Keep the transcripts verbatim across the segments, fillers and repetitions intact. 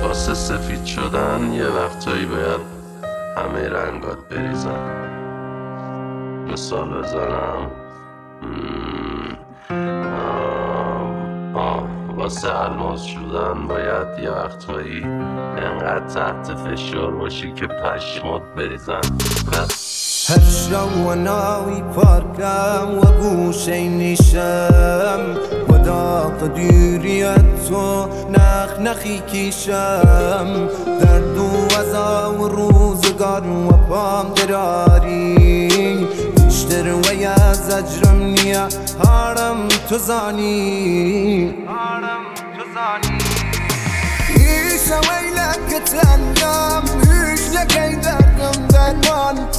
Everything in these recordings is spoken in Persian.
واسه سفید شدن یه وقتایی باید همه رنگات بریزن. مثال بزنم آه. آه. واسه الماس شدن باید یه وقتایی انقدر تحت فشار باشی که پشمات بریزن. هرشا و ناوی پارکم و گوشه نیشم و داغ دیریت و نخ نخی کشم درد و عذا و روزگار و پام دراری بیشتر و یا زجرم نیا هارم تو زانی هارم تو زانی ایشا ویلک تندم هیچ لکی دردم درمان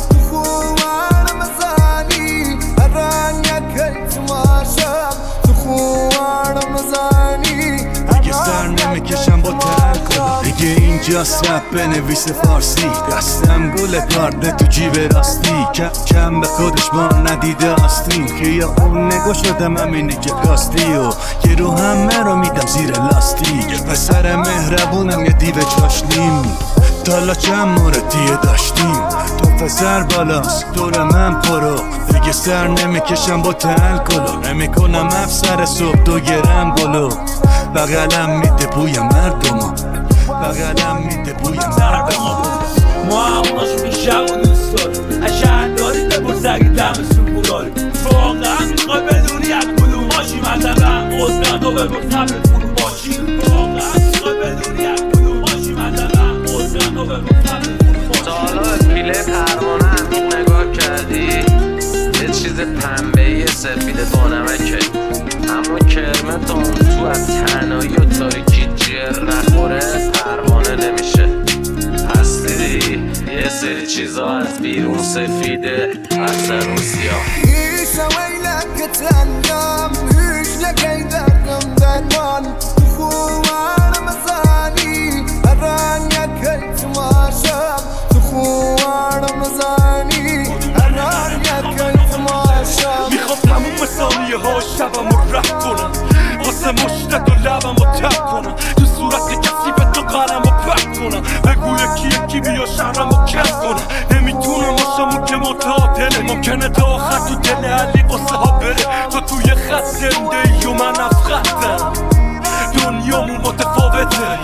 خوار مزانی هران یکی تماشم تو خوار مزانی دیگه سر نمیکشم با ترکا دیگه اینجاست رپ بنویس فارسی دستم گل کارده تو جیب راستی کم به خودش ما ندیده آستین که یا اون نگو شدم همینی که کاستی و یه رو همه رو میدم زیر لاستیک یه پسر مهربونم یه دیو چاشنیم تالا چند موردیه داشتیم تو پسر بالاست دور من پرو دیگه سر نمیکشم با تلکلو نمیکنم افسر صبح دو گرم بلو بغلم میده بوی مردم بغلم میده بوی مردم ما هموناش میشم و دوست داریم اشهر داری بپرسگی دمشون بوداریم واقعا میخوای بدونی از کدوم باشی مثلا قدرت رو بپرسم فرو باشی واقعا میخوای بدونی از کدوم باشی مثلا قدرت رو بپرسم فرو باشی تا حالا به پیله پروانه عمیق نگاه کردی؟ یه چیز پنبه‌ای سفید بانمکه اما کرمه تا اون تو از تنهایی و تاریکی جر نخوره پروانه نمیشه. پس دیدی یه سری چیزا از بیرون سفیده از درون سیاه. ایشا ویلک تندم هیچ لکی دردم درمان خوار مزانی هران یکی تماشم تو خوار مزانی هران یکی تماشم میخوام تموم ثانیه ها شبم رو رد کنم واسه مشتت و لبم رو تب کنم تو صورت کسی به تو قلم رو پرد کنم بگو یکی یکی بیا شهرم رو کس کنم نمیتونم باشم که متعادله ممکنه تا آخر تو دل علی قصه ها بره تو توی خط زنده ای و من از خطم دنیامون متفاوته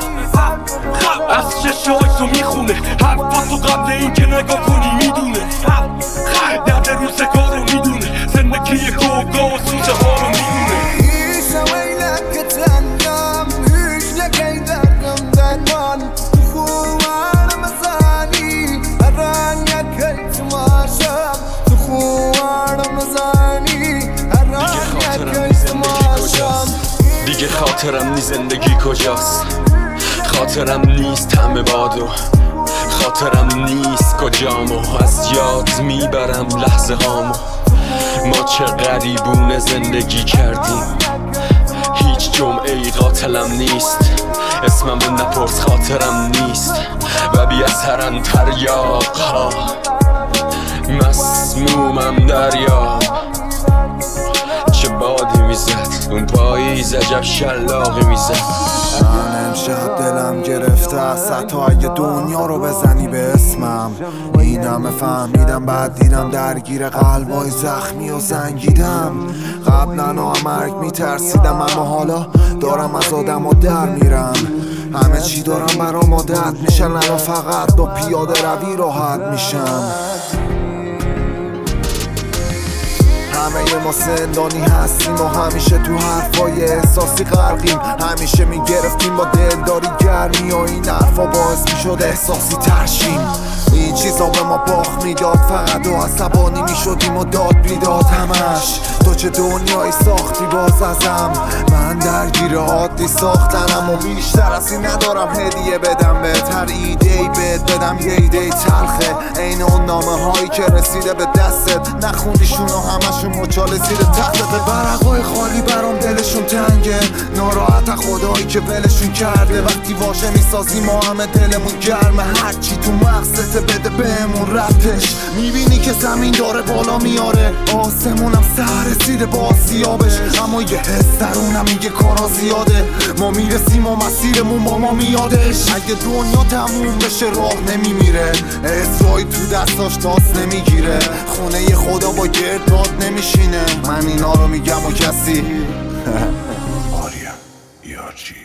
از چشای تو میخونه حرفا تو قبل این که نگاه کنی میدونه درد روزگار رو میدونه زندگی گوگا و سوزه ها رو میدونه ایشا ویلک تندم هیچ لکی دردم درمان خوار مزانی هران یکی تماشم تو خوار مزانی هران یکی تماشم دیگه خاطرم نی زندگی کجاست خاطرم نیست همه بادو خاطرم نیست کجامو از یاد میبرم لحظه هامو ما چه غریبونه زندگی کردیم هیچ جمعه ای قاتلم نیست اسممو نپرس خاطرم نیست و بی اثرن تریاق ها مسمومم دریا چه بادی میزد اون پاییز عجب شلاقی میزد. من امشب دلم گرفته از حتی اگه دنیا رو بزنی به اسمم این همه فهمیدم بعد دیدم درگیر قلبای زخمی و زنگیدم قبلا مرگ میترسیدم اما حالا دارم از آدم و در میرم همه چی دارم برام عادت میشن الان فقط با پیاده روی راحت میشم همه ما زندانی هستیم و همیشه تو حرفای احساسی غرقیم همیشه میگرفتیم با دلداری گرمی و این حرفا باعث میشد احساسی ترشیم این چیزا به ما باخت میداد فقط و عصبانی میشدیم و داد بیداد همش تو چه دنیایی ساختی باز ازم من درگیر عادی ساختنم و بیشتر از این ندارم هدیه بدم بهتر ایده ای بهت بدم یه ایده ای تلخه این اون نامه هایی که رسیده به دستت نخوندیشون و همشون مچاله زیر تختت ورقای خالی برام دلشون تنگه ناراحت خدایی که ولشون کرده وقتی واژه میسازی ما همه دلمون گرمه هرچی تو مغزت بده بهمون ربطش میبینی که زمین داره بالا میاره آسمونم سره رسیده با آسیابش، اما یه حس درونم میگه کارا زیاده. ما میرسیم و مسیرمون با ما میادش. اگه دنیا تموم بشه راه نمیمیره، اسرائیل تو دستاش تاس نمیگیره، خونه خدا با گرداد نمیشینه. من اینا رو میگم و کسی آریا یارچی